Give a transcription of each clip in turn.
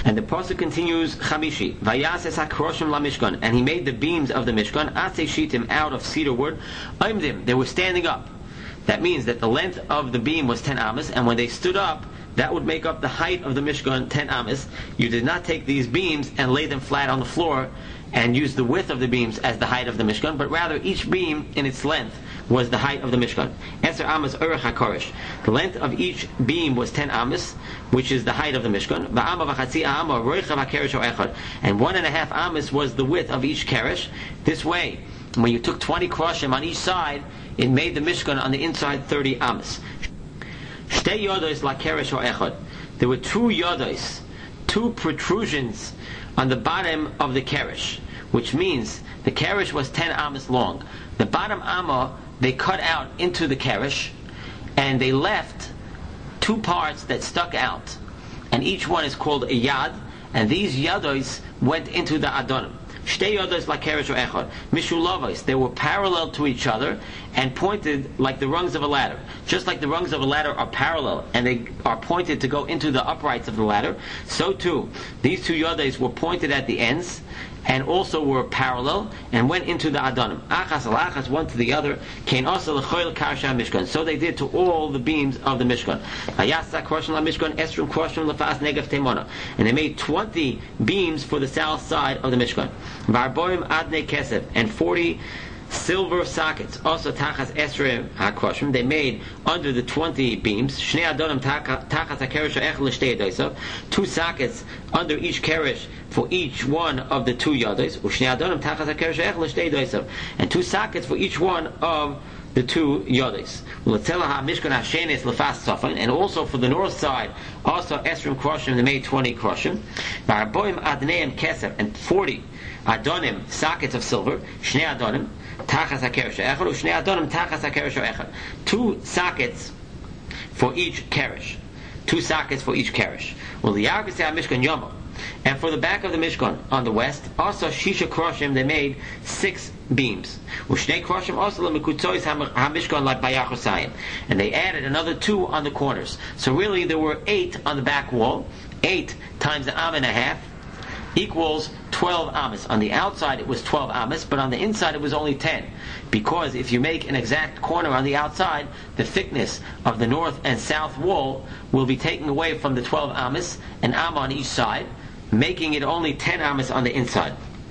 And the pasuk continues, Chamishi, Vayases hakroshim lamishkan, and he made the beams of the Mishkan, Atse shitim, out of cedar wood, Oimdim, they were standing up. That means that the length of the beam was 10 amas, and when they stood up, that would make up the height of the Mishkan, 10 amas. You did not take these beams and lay them flat on the floor and use the width of the beams as the height of the Mishkan, but rather each beam in its length was the height of the Mishkan. Eser amas orech hakorish. The length of each beam was 10 amas, which is the height of the Mishkan. Va'ama v'chatzi ama roichav hakerish echad. And 1.5 amas was the width of each kerish. This way, when you took 20 kroshim on each side, it made the Mishkan on the inside 30 amas. Shtei yodos la kerish echad. There were 2 yodos, 2 protrusions on the bottom of the kerish, which means the kerish was 10 amas long. The bottom amma they cut out into the kerish, and they left 2 parts that stuck out, and each one is called a yad, and these yados went into the adonim. Shtei yados la kerish echad mishulavos. They were parallel to each other and pointed like the rungs of a ladder. Just like the rungs of a ladder are parallel and they are pointed to go into the uprights of the ladder, so too these 2 yados were pointed at the ends and also were parallel and went into the adonim. Achas al achas, one to the other. Kain also lechoil karsha mishkan. So they did to all the beams of the Mishkan. Hayasa kroshim la Mishkan, esrum kroshim lefas negav temona. And they made 20 beams for the south side of the Mishkan. Varboim adne kesef, and 40 silver sockets. Also tachas esrei hakroshim. They made under the 20 beams. Shnei adonim tachas hakerish echad l'shtei yadosav. 2 sockets under each kerish for each one of the 2 yados. U'shnei adonim tachas hakerish echad l'shtei yadosav. And 2 sockets for each one of the 2 yados. And also for the north side, also esrim kroshim, they made 20 kroshim. Varboim adneim kesef, and 40 adonim sockets of silver. Shnei adonim tachas hakerish echad, u'shnei adonim tachas hakerish echad. 2 sockets for each kerish. 2 sockets for each kerish. Mishkan yomo. And for the back of the Mishkan on the west, also shisha kroshim, they made 6 beams. Ushnei kroshim also lemikutzois hamishkan like bayachosayim. And they added another 2 on the corners. So really there were 8 on the back wall. 8 times an amma and a half equals 12 amas. On the outside it was 12 amas, but on the inside it was only 10. Because if you make an exact corner on the outside, the thickness of the north and south wall will be taken away from the 12 amas, an amma on each side, making it only 10 amas on the inside.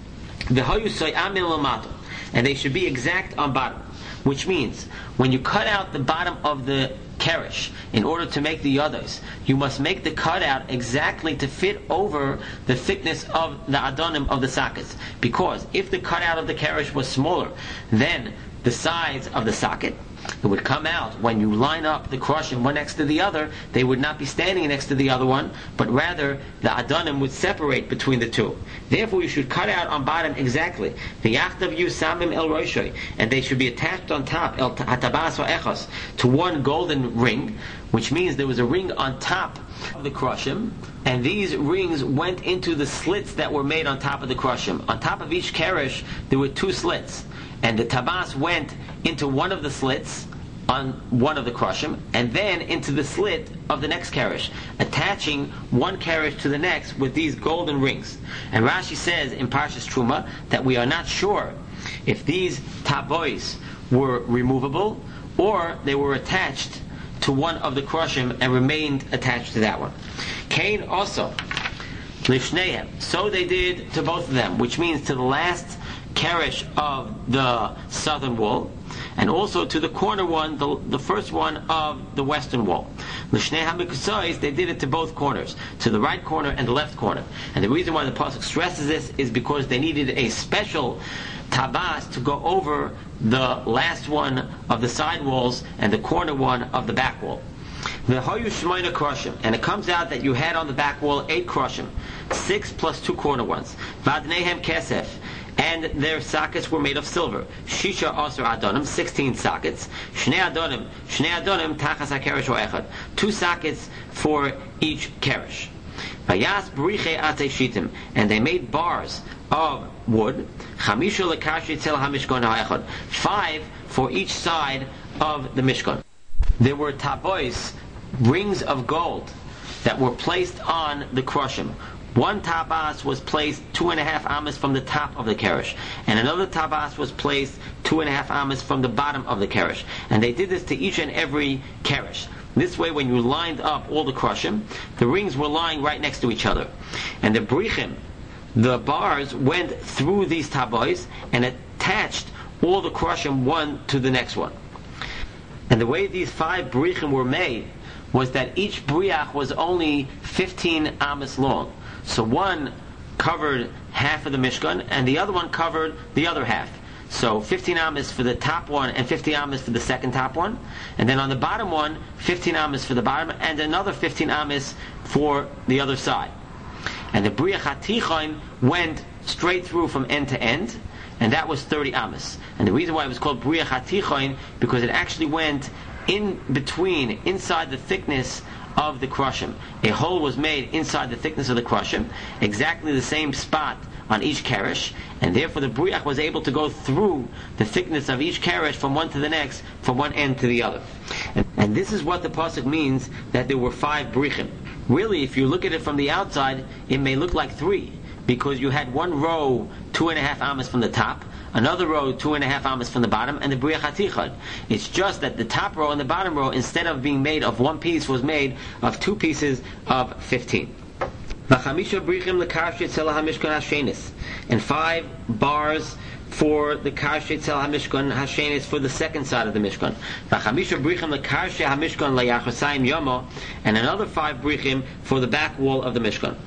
And they should be exact on bottom. Which means, when you cut out the bottom of the kerish in order to make the yados, you must make the cutout exactly to fit over the thickness of the adonim of the sockets. Because if the cutout of the kerish was smaller than the sides of the socket, it would come out when you line up the kroshim one next to the other. They would not be standing next to the other one, but rather the adonim would separate between the 2. Therefore, you should cut out on bottom exactly. V'yachtav yu samim el roishoy, and they should be attached on top el hatabas echos, to one golden ring, which means there was a ring on top of the kroshim, and these rings went into the slits that were made on top of the kroshim. On top of each kerish, there were 2 slits. And the tabas went into one of the slits on one of the kroshim, and then into the slit of the next kerish, attaching one kerish to the next with these golden rings. And Rashi says in Parshas Truma that we are not sure if these tabois were removable or they were attached to one of the kroshim and remained attached to that one. Cain also lishneihem. So they did to both of them, which means to the last kerish of the southern wall, and also to the corner one, the first one of the western wall. L'shnei hamikusois, they did it to both corners, to the right corner and the left corner. And the reason why the pasuk stresses this is because they needed a special tabas to go over the last one of the side walls and the corner one of the back wall. V'hoyu shmoina kroshim, and it comes out that you had on the back wall 8 kroshim, 6 plus 2 corner ones. V'adnehem kesef, and their sockets were made of silver. Shisha asur adonim, 16 sockets. Shnei adonim tachas hakerish echad, 2 sockets for each kerish. Vayas b'riche atei shitim, and they made bars of wood. Chamisha lekashi tel hamishkan ha'echad, 5 for each side of the mishkan. There were tabois, rings of gold, that were placed on the kroshim, one tabas was placed 2.5 amas from the top of the keresh, and another tabas was placed 2.5 amas from the bottom of the keresh. And they did this to each and every keresh. This way, when you lined up all the krushim, the rings were lying right next to each other. And the brichim, the bars, went through these tabois and attached all the krushim one to the next one. And the way these 5 brichim were made was that each briach was only 15 amas long. So one covered half of the Mishkan, and the other one covered the other half. So 15 amas for the top one, and 50 amas for the second top one. And then on the bottom one, 15 amas for the bottom, and another 15 amas for the other side. And the briach hatichon went straight through from end to end, and that was 30 amas. And the reason why it was called briach hatichon, because it actually went in between, inside the thickness of the krushim. A hole was made inside the thickness of the krushim, exactly the same spot on each keresh, and therefore the briach was able to go through the thickness of each keresh from one to the next, from one end to the other. And this is what the pasuk means, that there were 5 brichim. Really, if you look at it from the outside, it may look like 3, because you had one row 2.5 amas from the top, another row 2.5 amas from the bottom, and the briach hatichon. It's just that the top row and the bottom row, instead of being made of one piece, was made of 2 pieces of 15. And 5 bars for the karshe tzel hamishkan hashenis, for the second side of the mishkan. And another 5 brichim for the back wall of the mishkan.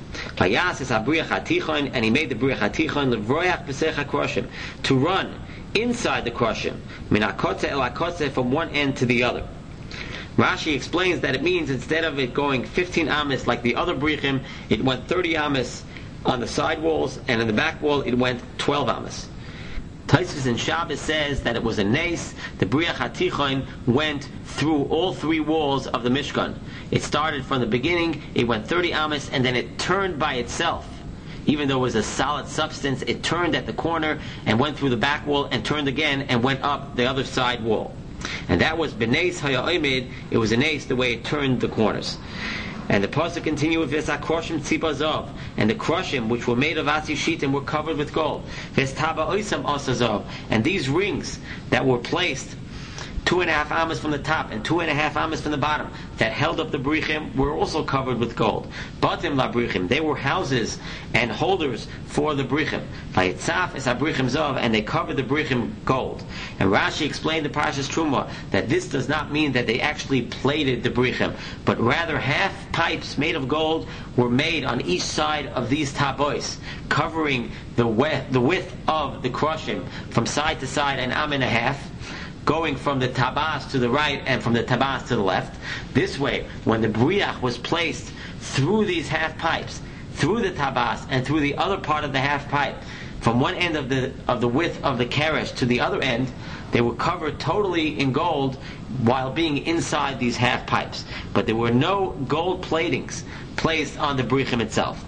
And he made the briach hatichon to run inside the krushim, from one end to the other. Rashi explains that it means, instead of it going 15 amas like the other brichim, it went 30 amas on the side walls, and in the back wall it went 12 amas. Tosfos in Shabbos says that it was a nes. The briach hatichon went through all 3 walls of the Mishkan. It started from the beginning, it went 30 amas, and then it turned by itself. Even though it was a solid substance, it turned at the corner and went through the back wall and turned again and went up the other side wall. And that was b'neis haya. It was a nes the way it turned the corners. And the pasuk continued with Vesakroshim tzibazov, and the krushim which were made of asi shitim were covered with gold. Vestaba oisam asazov, and these rings that were placed 2.5 amas from the top and 2.5 amas from the bottom, that held up the brichim, were also covered with gold. Batim la brichim, they were houses and holders for the brichim. Vayitzaf es habrichim zov, and they covered the brichim gold. And Rashi explained in Parashas Truma that this does not mean that they actually plated the brichim, but rather half pipes made of gold were made on each side of these tabois, covering the width of the krushim from side to side, an am and a half, going from the tabas to the right and from the tabas to the left. This way, when the briach was placed through these half pipes, through the tabas and through the other part of the half pipe, from one end of the width of the keresh to the other end, they were covered totally in gold while being inside these half pipes. But there were no gold platings placed on the brichim itself.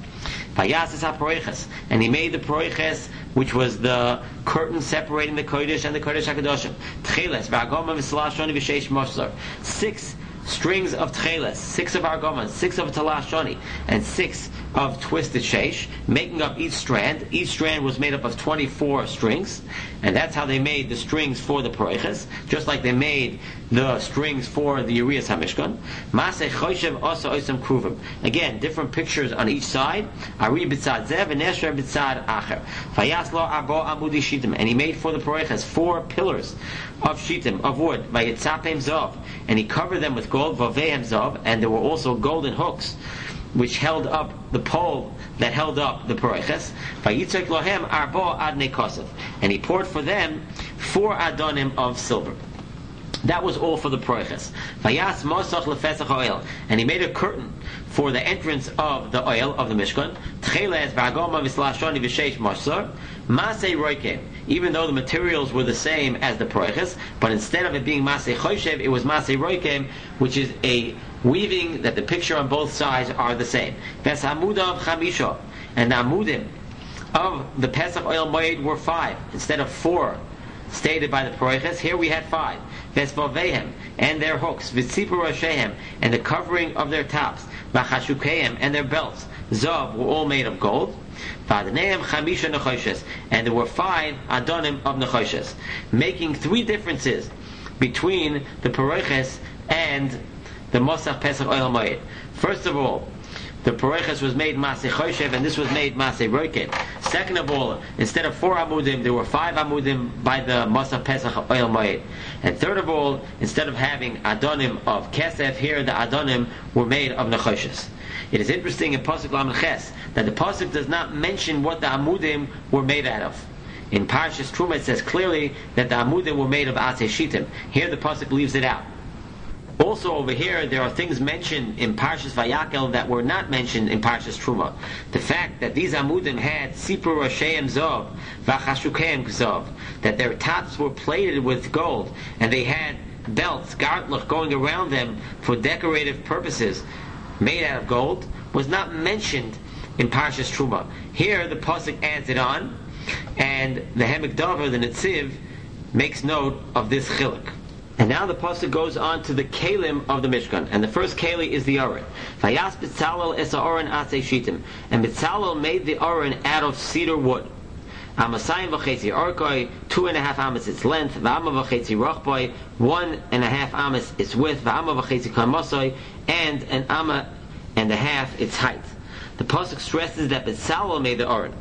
And he made the proiches, which was the curtain separating the kodesh and the kodesh hakadoshim. Tcheles v'argoma v'salah shoni v'sheish mosor. 6 strings of tcheles, 6 of argoma, 6 of talah shoni, and 6 of twisted sheish, making up each strand. Each strand was made up of 24 strings, and that's how they made the strings for the proiches, just like they made the strings for the Urias HaMishkan. Maseh choshev also oisam kruvim. Again, different pictures on each side. Ari b'tzad zev and nesher b'tzad acher. Vayas lo arbo amudi shitim. And he made for the proiches 4 pillars of shitim, of wood. Vayitzapem zov. And he covered them with gold, vavehem zov. And there were also golden hooks which held up the pole that held up the proiches. Vayitzek lohem arbo adnei kosef. And he poured for them 4 adonim of silver. That was all for the proiches. Vayas mosach lefesach oil, and he made a curtain for the entrance of the oil of the Mishkan. Tcheles v'agoma v'slashoni v'sheish mosor masei roikem. Even though the materials were the same as the proiches, but instead of it being masei choshev, it was masei roikem, which is a weaving that the picture on both sides are the same. Ves hamudav chamisho, and the amudim of the Pesach oil moed were 5 instead of 4 stated by the proiches. Here we had 5. Vesvavehem, and their hooks, V'tzipur Roshehem, and the covering of their tops, V'chashukehem, and their belts, zav were all made of gold. V'adaneim chamisha nechoshes, and there were 5 adonim of nechoshes, making 3 differences between the paroches and the Mosach Pesach Oil Moed. First of all, the paroches was made Maseh Choshev, and this was made Maseh Roket. Second of all, instead of 4 amudim, there were 5 amudim by the Mosach Pesach Oil Moed. And third of all, instead of having adonim of kesef, here the adonim were made of nechoshes. It is interesting in Pasuk Lamed Ches that the Pasuk does not mention what the amudim were made out of. In Parshas Truma it says clearly that the amudim were made of Aseh Shitim. Here the Pasuk leaves it out. Also over here, there are things mentioned in Parshas Vayakel that were not mentioned in Parshas Truma. The fact that these amudim had Sipur Rosheim Zov, Vachashukeim Zov, that their tops were plated with gold, and they had belts, gartluch, going around them for decorative purposes, made out of gold, was not mentioned in Parshas Truma. Here, the Pasuk adds it on, and the Hemik Dover, the Netziv, makes note of this chiluk. And now the pasuk goes on to the kelim of the Mishkan, and the first keli is the Aron. Vayas B'Tzalel es ha'Aron aseh shitim, and B'Tzalel made the Aron out of cedar wood. Amasayim v'chetzi orkoi, 2.5 amas its length, v'ama v'chetzi rochboi, 1.5 amas its width, v'ama v'chetzi kamasoi, and an amma and a half its height. The pasuk stresses that B'Tzalel made the Aron,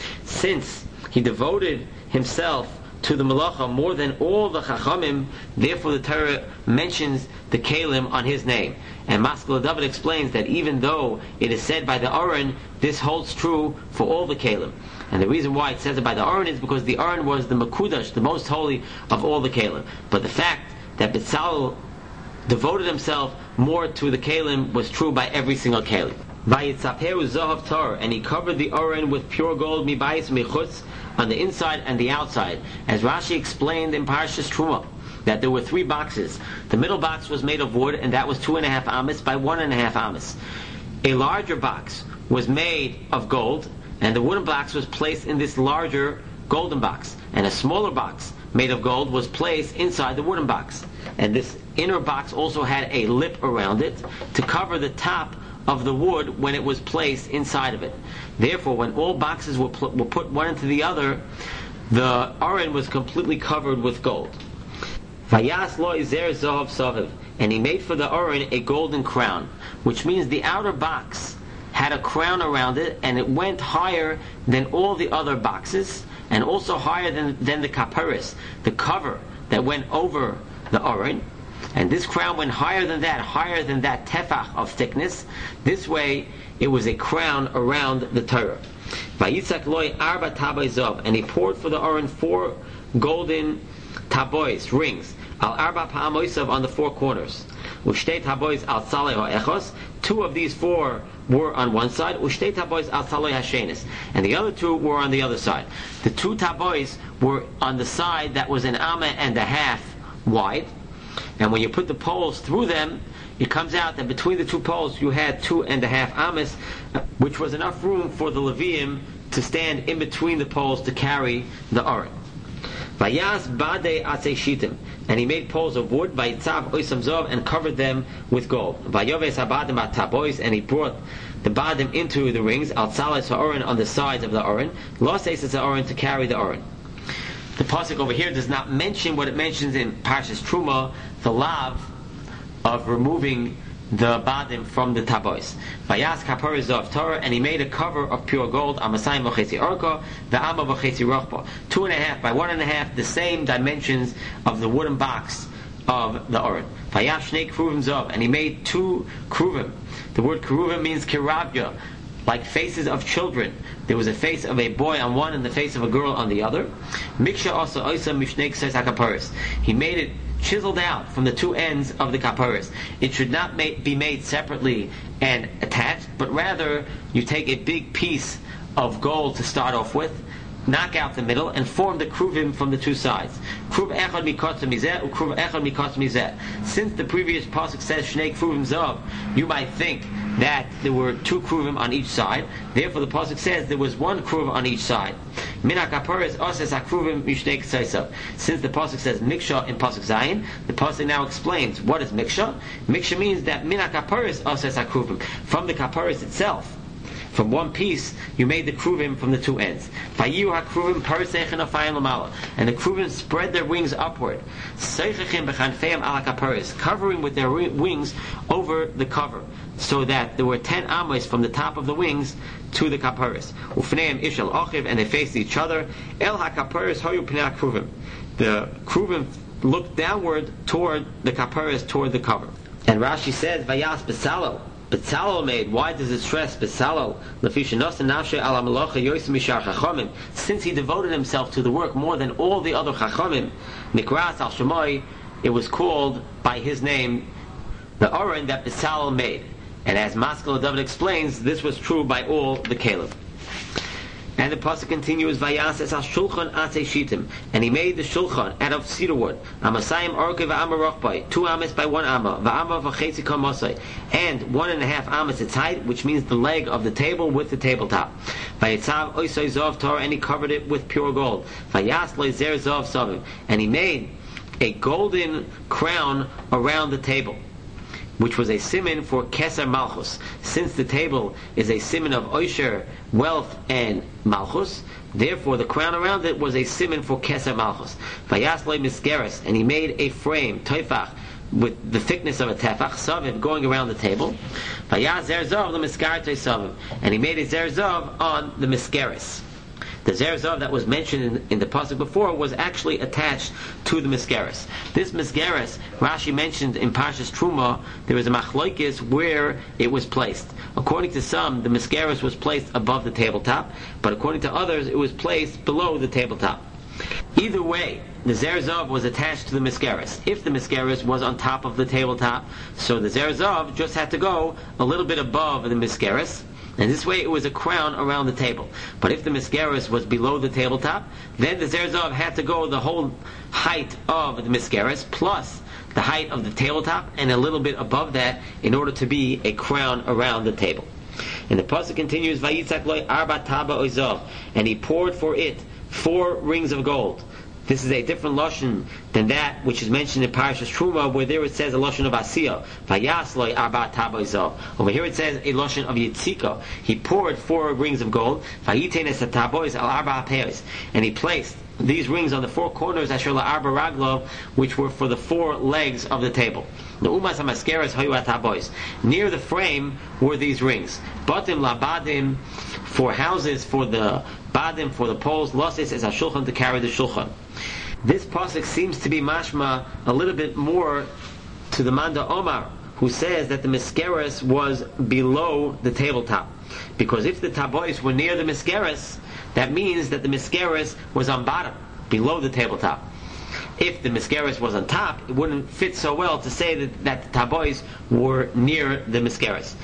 since he devoted himself to the Malacha more than all the Chachamim. Therefore the Torah mentions the Kalim on his name. And Maskil David explains that even though it is said by the Aron, this holds true for all the Kalim. And the reason why it says it by the Aron is because the Aron was the Makudash, the most holy of all the Kalim. But the fact that B'Tzalel devoted himself more to the Kalim was true by every single Kalim. Vayitzaperu Zahav Tar, and he covered the Aron with pure gold, mibayis michutz, on the inside and the outside, as Rashi explained in Parshas Truma, that there were 3 boxes. The middle box was made of wood, and that was 2.5 amas by 1.5 amas. A larger box was made of gold, and the wooden box was placed in this larger golden box, and a smaller box made of gold was placed inside the wooden box. And this inner box also had a lip around it to cover the top of the wood when it was placed inside of it. Therefore, when all boxes were put one into the other, the Aron was completely covered with gold. Vayas lo izer zahav saviv, and he made for the Aron a golden crown, which means the outer box had a crown around it, and it went higher than all the other boxes, and also higher than the kaparis, the cover that went over the Aron. And this crown went higher than that tefach of thickness. This way, it was a crown around the Torah. Vayitzak loy arba taboy zov, and he poured for the Aron 4 golden taboys, rings, al arba pa'amoisav, on the 4 corners. Ushtei taboys al salei ha'echos, 2 of these 4 were on one side. Ushtei taboys al salei hashenis, and the other 2 were on the other side. The 2 taboys were on the side that was an amma and a half wide. And when you put the poles through them, it comes out that between the 2 poles you had 2.5 amas, which was enough room for the Leviim to stand in between the poles to carry the Aron. Vayas bade atzei shitim, and he made poles of wood, vayitzav oisam zov, and covered them with gold. Vayoves habadim atabois, and he brought the badim into the rings, al tzalas ha'aron, on the sides of the Aron, los eses ha'aron, to carry the Aron. The pasuk over here does not mention what it mentions in Parshas Truma, the lav of removing the badim from the tabois. Vayas kaparis of Torah, and he made a cover of pure gold, amasayim v'chetzi orko, v'ama v'chetzi rochbo, 2.5 by 1.5, the same dimensions of the wooden box of the Aron. Vayas shnei kruvim zov, and he made 2 kruvim. The word kruvim means kiravya, like faces of children. There was a face of a boy on one and the face of a girl on the other. Miksha also oisa mishnei kseis hakaparis. He made it chiseled out from the 2 ends of the kaparis. It should not be made separately and attached, but rather you take a big piece of gold to start off with, knock out the middle, and form the kruvim from the 2 sides. Kruv echad mikotz mizeh, ukruv echad mikotz mizeh. Since the previous pasuk says shnei kruvim zav, you might think that there were 2 kruvim on each side. Therefore, the pasuk says there was 1 kruv on each side. Min hakaparis oses hakruvim mishnei kseisav. Since the pasuk says miksha in pasuk zayin, the pasuk now explains what is miksha. Miksha means that min hakaparis oses hakruvim, from the kaparis itself. From one piece, you made the kruvim from the two ends. And the kruvim spread their wings upward, covering with their wings over the cover, so that there were 10 amos from the top of the wings to the kaparis. And they faced each other. The kruvim looked downward toward the kaparis, toward the cover. And Rashi says, Vayas Bezalel. Bezalel made. Why does it stress Bezalel? Since he devoted himself to the work more than all the other chachamim, Nikras al Shemai, it was called by his name, the Oren that Bezalel made. And as Maskell David explains, this was true by all the Caleb. And the pasuk continues, Vayases al shulchan atei shitim, and he made the shulchan out of cedar wood, amasayim orke va'ama rochbai, 2 amas by 1 amma, va'ama v'chetzi kamasai, and 1.5 amas its height, which means the leg of the table with the tabletop. Vayitzav oisai zov Torah, and he covered it with pure gold. Vayas lezer zov savim, and he made a golden crown around the table, which was a siman for Keser Malchus. Since the table is a siman of Osher, wealth, and Malchus, therefore the crown around it was a siman for Keser Malchus. Vayasloi Misgeres, and he made a frame, Toifach, with the thickness of a tefach, Saviv, going around the table. Vayaz Zerzov, the Miskarate Saviv, and he made a Zerzov on the Misgeres. The Zerzov that was mentioned in the pasuk before was actually attached to the Misgeres. This Misgeres, Rashi mentioned in Parshas Truma, there was a machlokes where it was placed. According to some, the Misgeres was placed above the tabletop, but according to others, it was placed below the tabletop. Either way, the Zerzov was attached to the Misgeres. If the Misgeres was on top of the tabletop, so the Zerzov just had to go a little bit above the Misgeres, and this way it was a crown around the table. But if the Misgeres was below the tabletop, then the Zerzov had to go the whole height of the Misgeres, plus the height of the tabletop, and a little bit above that, in order to be a crown around the table. And the pasuk continues, Vayitzak loy arba taba oizov, and he poured for it 4 rings of gold. This is a different lashon than that which is mentioned in Parashas Truma, where there it says a lashon of Asiya. Vayasloi arba taboizov. Over here it says a lashon of Yitzika. He poured 4 rings of gold. Vayitenes taboiz al arba peres, and he placed these rings on the 4 corners, asher la arba raglo, which were for the 4 legs of the table. Near the frame were these rings. Batim labadim, for houses, for the badim, for the poles. Losis is a shulchan, to carry the shulchan. This pasuk seems to be mashma a little bit more to the Manda Omar, who says that the Misgeres was below the tabletop. Because if the tabois were near the Misgeres, that means that the Misgeres was on bottom, below the tabletop. If the Misgeres was on top, it wouldn't fit so well to say that the tabois were near the Misgeres.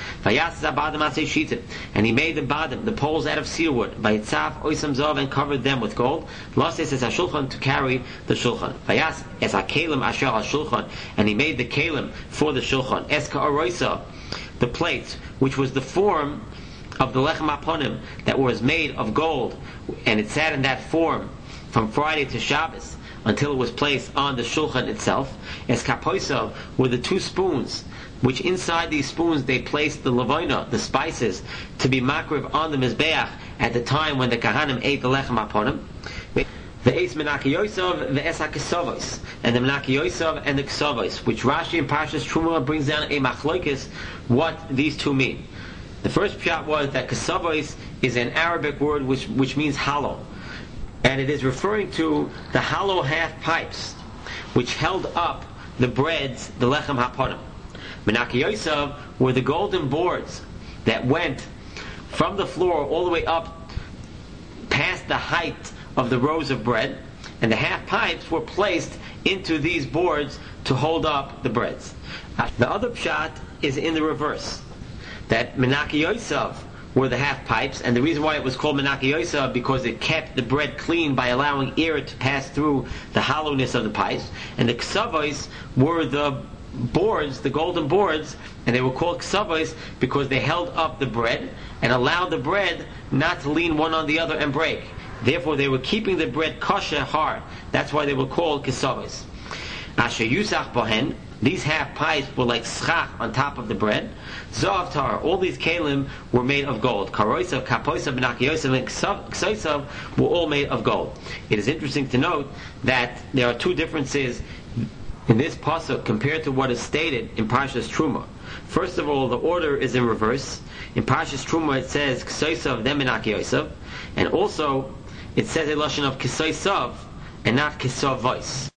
And he made the badim, the poles, out of cedar wood, vayitzaf oisam zov, and covered them with gold. Loses as a shulchan, to carry the shulchan. Vayas as a kalim asher al shulchan, and he made the kalim for the shulchan. Eska oroisa, the plate, which was the form of the lechem aponim that was made of gold, and it sat in that form from Friday to Shabbos, until it was placed on the shulchan itself. As kapoiso were the 2 spoons, which inside these spoons they placed the lavoina, the spices, to be makriv on the mizbeach at the time when the kahanim ate the lechem aponim. The es menakiyosov, the es hakesovos, and the menakiyosov and the kesovos, which Rashi in Parshas Truma brings down a machlokes what these 2 mean. The first pshat was that kesovos is an Arabic word which means hollow. And it is referring to the hollow half pipes which held up the breads, the lechem haponim. Menaki Yosef were the golden boards that went from the floor all the way up past the height of the rows of bread, and the half pipes were placed into these boards to hold up the breads. The other pshat is in the reverse, that Menaki Yosef were the half pipes, and the reason why it was called Menaki Yosef because it kept the bread clean by allowing air to pass through the hollowness of the pipes. And the ksavos were the boards, the golden boards, and they were called ksavos because they held up the bread and allowed the bread not to lean one on the other and break. Therefore, they were keeping the bread kosher, hard. That's why they were called ksavos. Asher yusach bohen, These half pipes were like schach on top of the bread. Zav tar, all these kalim were made of gold. Karoisav, kapoisav, benakiyosav, and ksoisav were all made of gold. It is interesting to note that there are two differences in this pasuk compared to what is stated in Parshas Truma. First of all, the order is in reverse. In Parshas Truma it says ksoisav, then benakiyosav, and also it says a lashon of ksoisav and not kisavos.